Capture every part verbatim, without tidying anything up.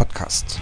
Podcast.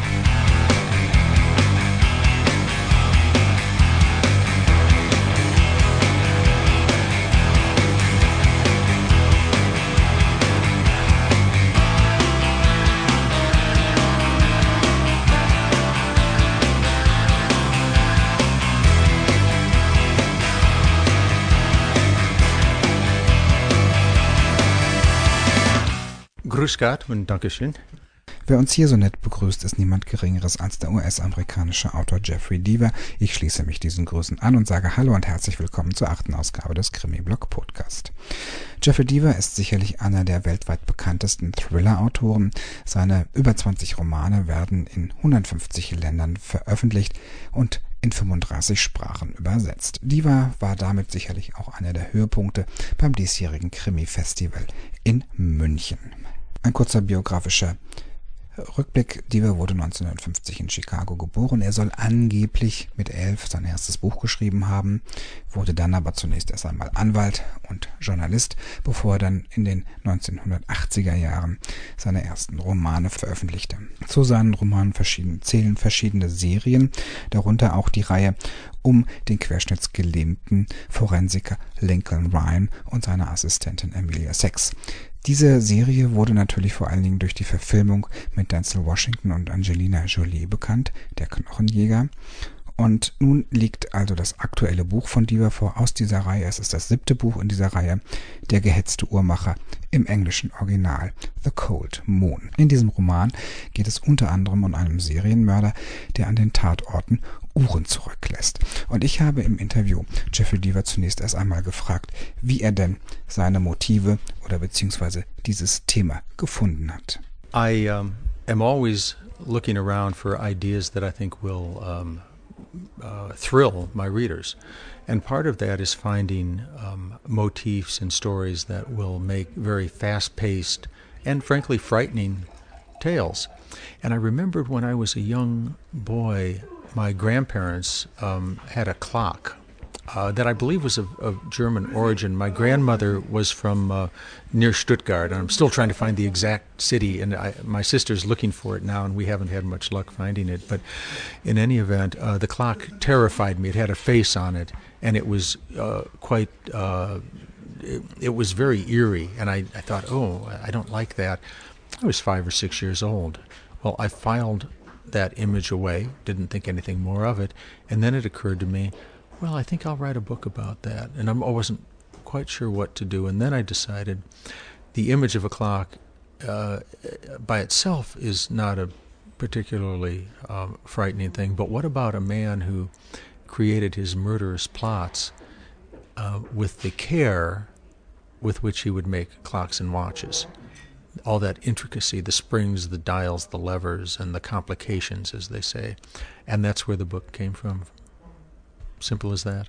Grüß Gott und Dankeschön. Wer uns hier so nett begrüßt, ist niemand Geringeres als der U S-amerikanische Autor Jeffrey Deaver. Ich schließe mich diesen Grüßen an und sage Hallo und herzlich willkommen zur achten Ausgabe des Krimi-Blog-Podcast. Jeffrey Deaver ist sicherlich einer der weltweit bekanntesten Thriller-Autoren. Seine über zwanzig Romane werden in hundertfünfzig Ländern veröffentlicht und in fünfunddreißig Sprachen übersetzt. Deaver war damit sicherlich auch einer der Höhepunkte beim diesjährigen Krimi-Festival in München. Ein kurzer biografischer Rückblick. Deaver wurde neunzehnhundertfünfzig in Chicago geboren. Er soll angeblich mit elf sein erstes Buch geschrieben haben, wurde dann aber zunächst erst einmal Anwalt und Journalist, bevor er dann in den neunzehnhundertachtziger Jahren seine ersten Romane veröffentlichte. Zu seinen Romanen verschieden, zählen verschiedene Serien, darunter auch die Reihe um den querschnittsgelähmten Forensiker Lincoln Ryan und seine Assistentin Emilia Sachs. Diese Serie wurde natürlich vor allen Dingen durch die Verfilmung mit Denzel Washington und Angelina Jolie bekannt, Der Knochenjäger. Und nun liegt also das aktuelle Buch von Deaver vor aus dieser Reihe. Es ist das siebte Buch in dieser Reihe, Der gehetzte Uhrmacher, im englischen Original The Cold Moon. In diesem Roman geht es unter anderem um einen Serienmörder, der an den Tatorten Uhren zurücklässt. Und ich habe im Interview Jeffrey Deaver zunächst erst einmal gefragt, wie er denn seine Motive oder beziehungsweise dieses Thema gefunden hat. I um, am always looking around for ideas that I think will um, uh, thrill my readers. And part of that is finding um, motifs and stories that will make very fast-paced and frankly frightening tales. And I remembered when I was a young boy, my grandparents um, had a clock uh, that I believe was of, of German origin. My grandmother was from uh, near Stuttgart, and I'm still trying to find the exact city, and I, my sister's looking for it now, and we haven't had much luck finding it. But in any event, uh, the clock terrified me. It had a face on it, and it was uh, quite, uh, it, it was very eerie, and I, I thought, oh, I don't like that. I was five or six years old. Well, I filed that image away, didn't think anything more of it, and then it occurred to me, well, I think I'll write a book about that. And I'm, I wasn't quite sure what to do, and then I decided the image of a clock uh, by itself is not a particularly um, frightening thing, but what about a man who created his murderous plots uh, with the care with which he would make clocks and watches? All that intricacy, the springs, the dials, the levers, and the complications, as they say. And that's where the book came from. Simple as that.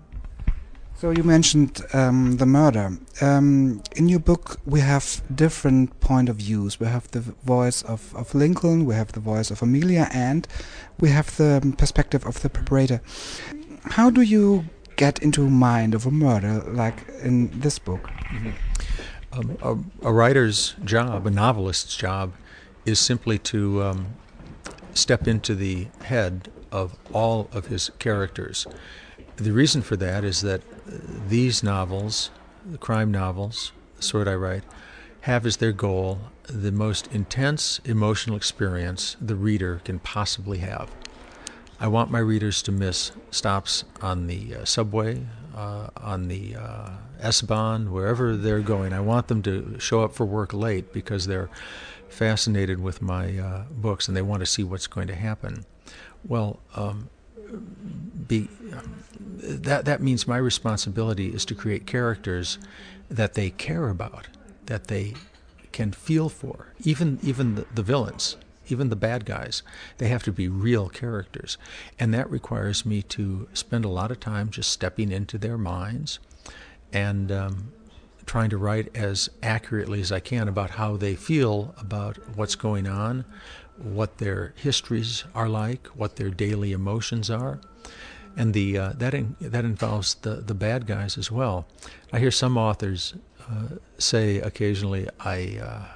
So you mentioned um, the murder. Um, in your book, we have different point of views. We have the voice of, of Lincoln, we have the voice of Amelia, and we have the perspective of the perpetrator. How do you get into mind of a murder, like in this book? Mm-hmm. Um, a, a writer's job, a novelist's job, is simply to um, step into the head of all of his characters. The reason for that is that these novels, the crime novels, the sort I write, have as their goal the most intense emotional experience the reader can possibly have. I want my readers to miss stops on the uh, subway, uh, on the uh, S-Bahn, wherever they're going. I want them to show up for work late because they're fascinated with my uh, books and they want to see what's going to happen. Well, um, be, that that means my responsibility is to create characters that they care about, that they can feel for, even even the, the villains. Even the bad guys, they have to be real characters. And that requires me to spend a lot of time just stepping into their minds and um, trying to write as accurately as I can about how they feel about what's going on, what their histories are like, what their daily emotions are. And the uh, that in, that involves the, the bad guys as well. I hear some authors uh, say occasionally, I... Uh,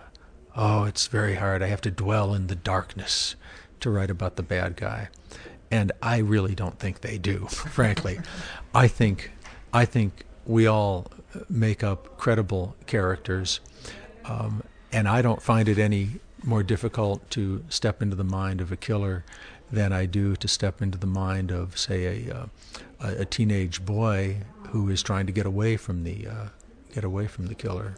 oh, it's very hard. I have to dwell in the darkness to write about the bad guy. And I really don't think they do, frankly. I think I think we all make up credible characters, um, and I don't find it any more difficult to step into the mind of a killer than I do to step into the mind of, say, a uh, a, a teenage boy who is trying to get away from the uh, get away from the killer.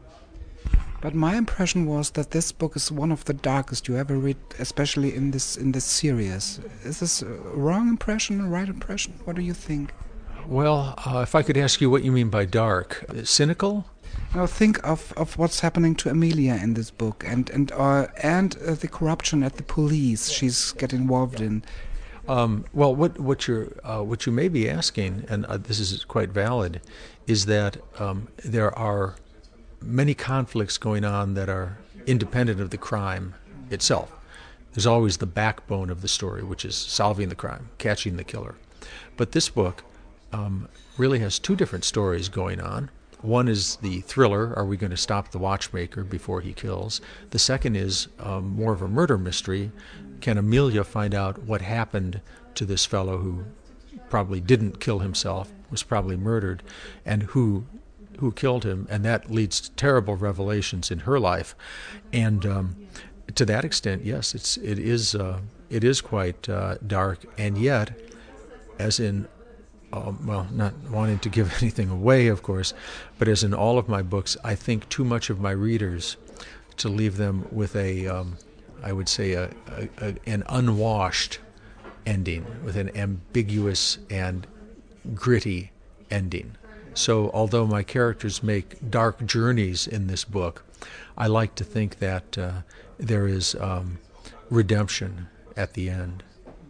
But my impression was that this book is one of the darkest you ever read, especially in this in this series. Is this a wrong impression, a right impression? What do you think? Well, uh, if I could ask you what you mean by dark, cynical? Now think of, of what's happening to Amelia in this book, and and uh, and uh, the corruption at the police she's get involved in. Um, well, what what you're uh, what you may be asking, and uh, this is quite valid, is that um, there are many conflicts going on that are independent of the crime itself. There's always the backbone of the story, which is solving the crime, catching the killer. But this book um, really has two different stories going on. One is the thriller, are we going to stop the watchmaker before he kills? The second is um, more of a murder mystery. Can Amelia find out what happened to this fellow who probably didn't kill himself, was probably murdered, and who who killed him? And that leads to terrible revelations in her life. And um, to that extent, yes, it's it is uh, it is quite uh, dark, and yet, as in Um, well, not wanting to give anything away, of course, but as in all of my books, I think too much of my readers to leave them with a, um, I would say, a, a, a, an unwashed ending, with an ambiguous and gritty ending. So although my characters make dark journeys in this book, I like to think that uh, there is um, redemption at the end.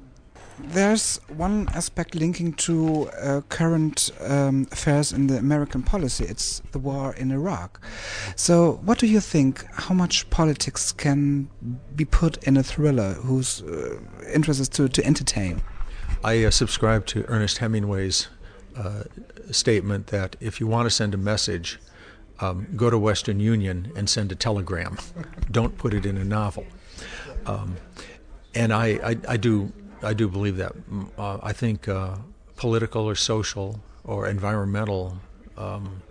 There's one aspect linking to uh, current um, affairs in the American policy. It's the war in Iraq. So what do you think? How much politics can be put in a thriller whose uh, interest is to, to entertain? I uh, subscribe to Ernest Hemingway's uh, statement that if you want to send a message, um, go to Western Union and send a telegram. Don't put it in a novel. Um, and I, I, I do... I do believe that. Uh, I think uh, political or social or environmental um,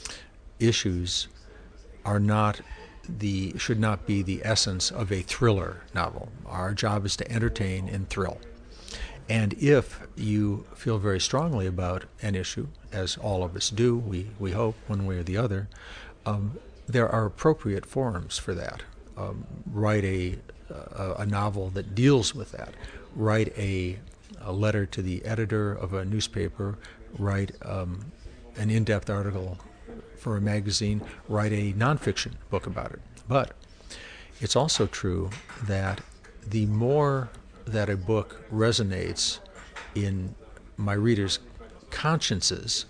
issues are not the should not be the essence of a thriller novel. Our job is to entertain and thrill. And if you feel very strongly about an issue, as all of us do, we, we hope, one way or the other, um, there are appropriate forums for that. Um, write a, a, a novel that deals with that. Write a, a letter to the editor of a newspaper, write um, an in-depth article for a magazine, write a nonfiction book about it. But it's also true that the more that a book resonates in my readers' consciences,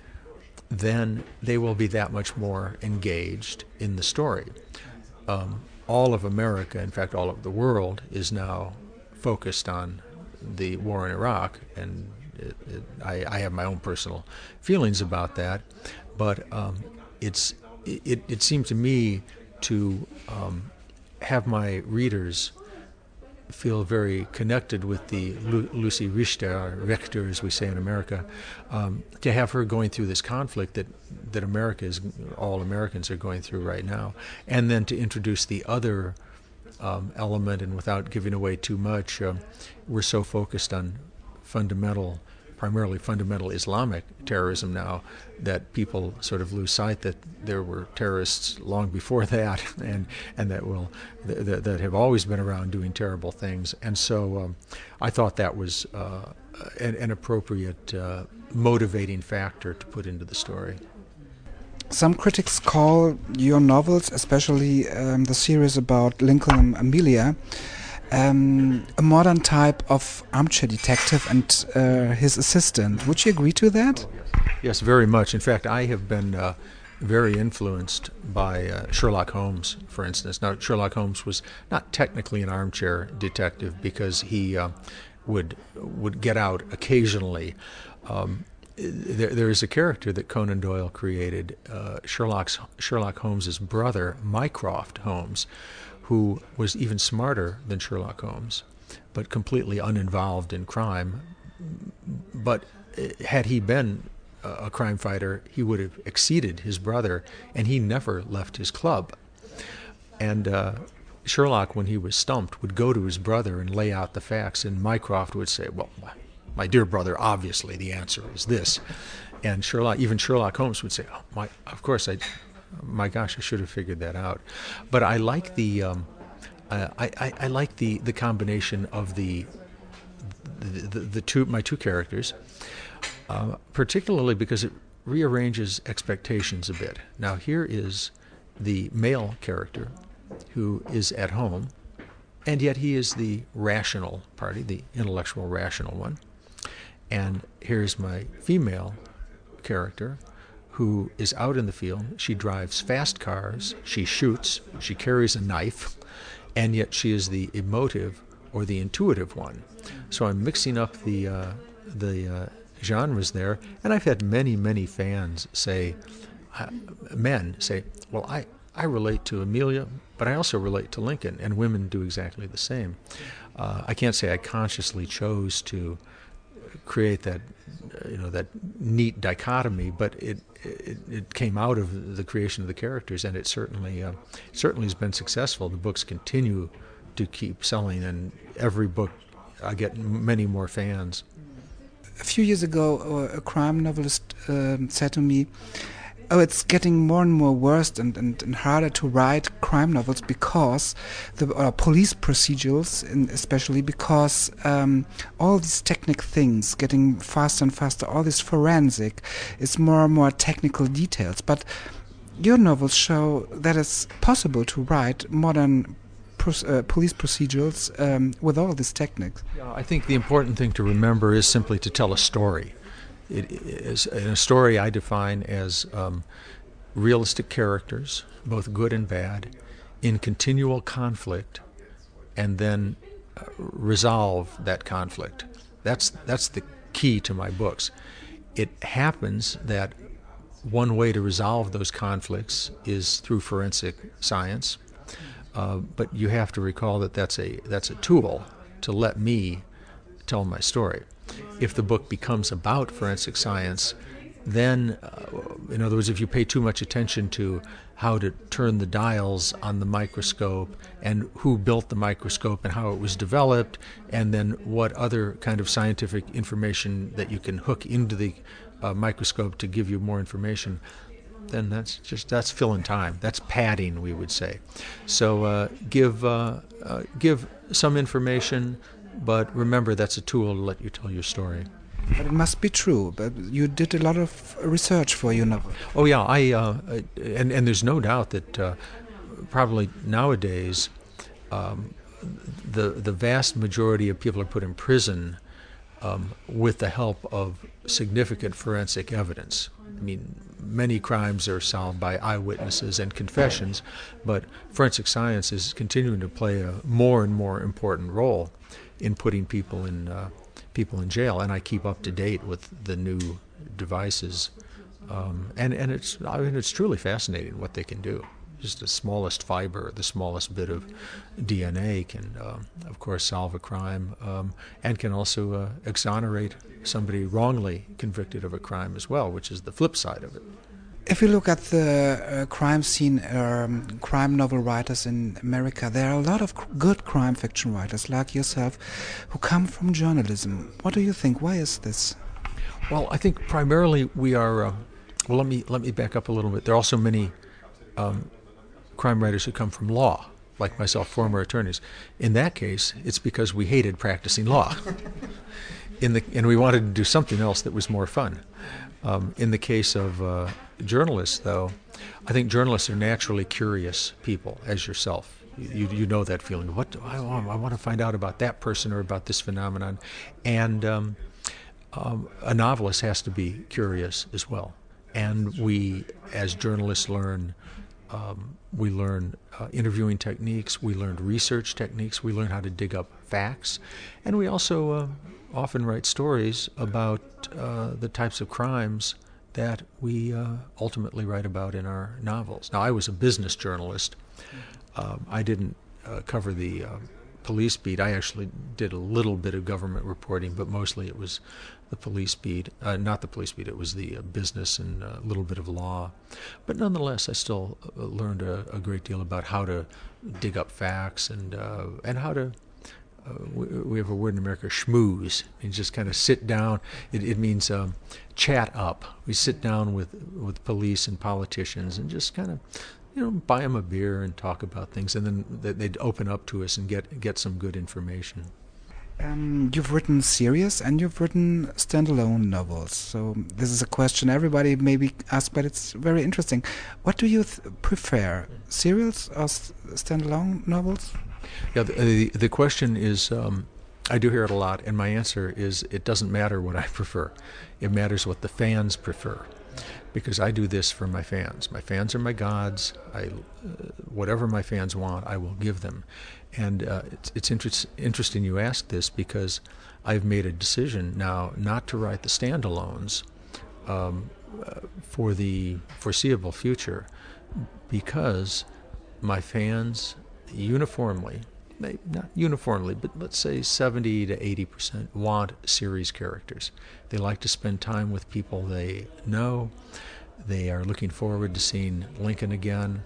then they will be that much more engaged in the story. Um, all of America, in fact all of the world, is now focused on the war in Iraq, and it, it, I, I have my own personal feelings about that, but um, it's it, it seemed to me to um, have my readers feel very connected with the Lu- Lucy Richter, Richter as we say in America, um, to have her going through this conflict that, that America is, all Americans are going through right now, and then to introduce the other Um, element, and without giving away too much, uh, we're so focused on fundamental, primarily fundamental Islamic terrorism now, that people sort of lose sight that there were terrorists long before that, and and that will th- th- that have always been around doing terrible things. And so um, I thought that was uh, an, an appropriate uh, motivating factor to put into the story. Some critics call your novels, especially um, the series about Lincoln and Amelia, um, a modern type of armchair detective and uh, his assistant. Would you agree to that? Yes, very much. In fact, I have been uh, very influenced by uh, Sherlock Holmes, for instance. Now, Sherlock Holmes was not technically an armchair detective because he uh, would would get out occasionally. Um, there, there is a character that Conan Doyle created, uh, Sherlock's, Sherlock Holmes's brother, Mycroft Holmes, who was even smarter than Sherlock Holmes, but completely uninvolved in crime. But had he been a crime fighter, he would have exceeded his brother, and he never left his club. And uh, Sherlock, when he was stumped, would go to his brother and lay out the facts, and Mycroft would say, well, my dear brother, obviously the answer is this. And Sherlock, even Sherlock Holmes would say, oh, my, of course, I, my gosh, I should have figured that out. But I like the, um, uh, I, I, I like the, the combination of the, the, the, the two, my two characters, uh, particularly because it rearranges expectations a bit. Now here is the male character who is at home, and yet he is the rational party, the intellectual rational one. And here's my female character who is out in the field. She drives fast cars, she shoots, she carries a knife, and yet she is the emotive or the intuitive one. So I'm mixing up the uh, the uh, genres there, and I've had many, many fans say, uh, men say, well, I, I relate to Amelia, but I also relate to Lincoln, and women do exactly the same. Uh, I can't say I consciously chose to create that, you know, that neat dichotomy, but it, it it came out of the creation of the characters, and it certainly uh, certainly has been successful. The books continue to keep selling, and every book I get many more fans. A few years ago, uh, a crime novelist uh, said to me, oh, it's getting more and more worse and, and, and harder to write crime novels because the uh, police procedures, in, especially because um, all these technical things getting faster and faster, all this forensic is more and more technical details. But your novels show that it's possible to write modern Uh, police procedures um, with all these techniques. Yeah, I think the important thing to remember is simply to tell a story. It is, in a story I define as um, realistic characters, both good and bad, in continual conflict, and then uh, resolve that conflict. That's that's the key to my books. It happens that one way to resolve those conflicts is through forensic science. Uh, but you have to recall that that's a that's a tool to let me tell my story. If the book becomes about forensic science, then, uh, in other words, if you pay too much attention to how to turn the dials on the microscope and who built the microscope and how it was developed, and then what other kind of scientific information that you can hook into the uh, microscope to give you more information, then that's just that's filling time. That's padding, we would say. So uh, give uh, uh, give some information, but remember that's a tool to let you tell your story. But it must be true. But you did a lot of research for your novel. Oh yeah, I uh, and and there's no doubt that uh, probably nowadays um, the the vast majority of people are put in prison um, with the help of significant forensic evidence. I mean, many crimes are solved by eyewitnesses and confessions, but forensic science is continuing to play a more and more important role in putting people in uh, people in jail. And I keep up to date with the new devices, um, and and it's I mean it's truly fascinating what they can do. Just the smallest fiber, the smallest bit of D N A can, um, of course, solve a crime, um, and can also uh, exonerate somebody wrongly convicted of a crime as well, which is the flip side of it. If you look at the uh, crime scene, um, crime novel writers in America, there are a lot of cr- good crime fiction writers like yourself who come from journalism. What do you think? Why is this? Well, I think primarily we are. Uh, well, let me let me back up a little bit. There are also many um, crime writers who come from law, like myself, former attorneys. In that case, it's because we hated practicing law. In the and we wanted to do something else that was more fun. Um, in the case of uh, journalists, though, I think journalists are naturally curious people, as yourself. You you know that feeling. What do I want? I want to find out about that person or about this phenomenon. And um, um, a novelist has to be curious as well. And we, as journalists, learn Um, we learn uh, interviewing techniques, we learned research techniques, we learn how to dig up facts, and we also uh, often write stories about uh, the types of crimes that we uh, ultimately write about in our novels. Now, I was a business journalist. Um, I didn't uh, cover the uh, police beat. I actually did a little bit of government reporting, but mostly it was the police beat. Uh, not the police beat, it was the uh, business and a little bit of law. But nonetheless, I still uh, learned a, a great deal about how to dig up facts and uh, and how to, uh, we, we have a word in America, schmooze. It means just kind of sit down. It, it means um, chat up. We sit down with, with police and politicians and just kind of, you know, buy them a beer and talk about things, and then they'd open up to us and get get some good information. Um, you've written series and you've written standalone novels. So this is a question everybody maybe asks, but it's very interesting. What do you th- prefer, serials or s- standalone novels? Yeah, the, the, the question is, um, I do hear it a lot, and my answer is it doesn't matter what I prefer. It matters what the fans prefer. Because I do this for my fans. My fans are my gods. I, uh, whatever my fans want, I will give them. And uh, it's, it's inter- interesting you ask this, because I've made a decision now not to write the standalones um, uh, for the foreseeable future, because my fans uniformly, not uniformly, but let's say seventy to eighty percent want series characters. They like to spend time with people they know. They are looking forward to seeing Lincoln again.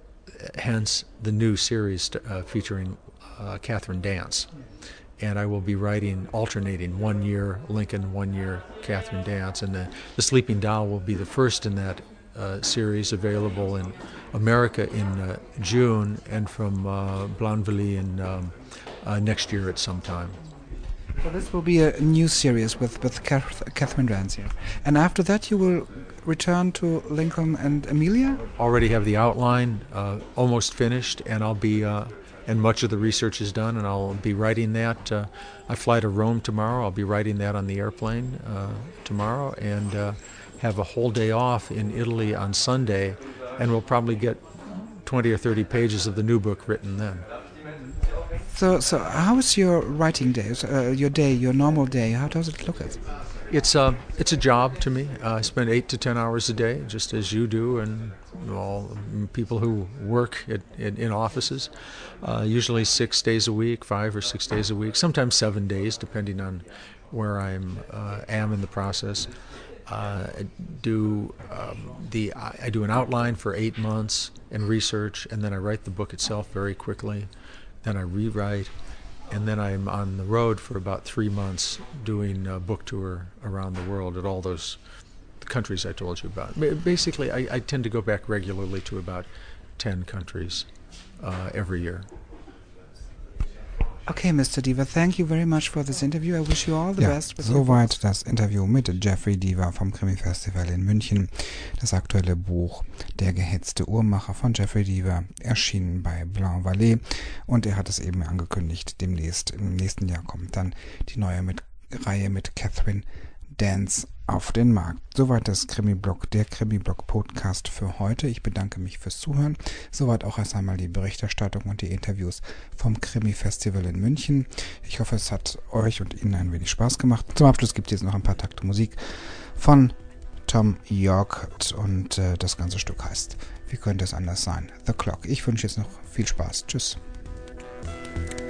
Hence the new series uh, featuring uh, Kathryn Dance. And I will be writing, alternating one year Lincoln, one year Kathryn Dance. And the, the Sleeping Doll will be the first in that uh, series, available in America in uh, June, and from uh, Blainville in um, uh, next year at some time. So this will be a new series with, with Kath- Kathryn Dance here. And after that you will return to Lincoln and Amelia? Already have the outline uh, almost finished, and I'll be, uh, and much of the research is done, and I'll be writing that. Uh, I fly to Rome tomorrow. I'll be writing that on the airplane uh, tomorrow, and uh, have a whole day off in Italy on Sunday, and we'll probably get twenty or thirty pages of the new book written then. So, so how is your writing day? Uh, your day, your normal day? How does it look? At? It's a it's a job to me. Uh, I spend eight to ten hours a day, just as you do, and all people who work at, at, in offices. Uh, usually six days a week, five or six days a week, sometimes seven days, depending on where I uh, am in the process. Uh, I do um, the I do an outline for eight months and research, and then I write the book itself very quickly. Then I rewrite, and then I'm on the road for about three months doing a book tour around the world at all those countries I told you about. Basically, I, I tend to go back regularly to about ten countries uh, every year. Okay, Mister Deaver, thank you very much for this interview. I wish you all the ja, best. Soweit das Interview mit Jeffrey Deaver vom Krimi-Festival in München. Das aktuelle Buch Der gehetzte Uhrmacher von Jeffrey Deaver, erschienen bei Blainville. Und er hat es eben angekündigt, demnächst, im nächsten Jahr kommt dann die neue mit, Reihe mit Kathryn Dance auf den Markt. Soweit das Krimi-Blog, der Krimi-Blog-Podcast für heute. Ich bedanke mich fürs Zuhören. Soweit auch erst einmal die Berichterstattung und die Interviews vom Krimi-Festival in München. Ich hoffe, es hat euch und Ihnen ein wenig Spaß gemacht. Zum Abschluss gibt es jetzt noch ein paar Takte Musik von Thom Yorke, und äh, das ganze Stück heißt, wie könnte es anders sein? The Clock. Ich wünsche jetzt noch viel Spaß. Tschüss.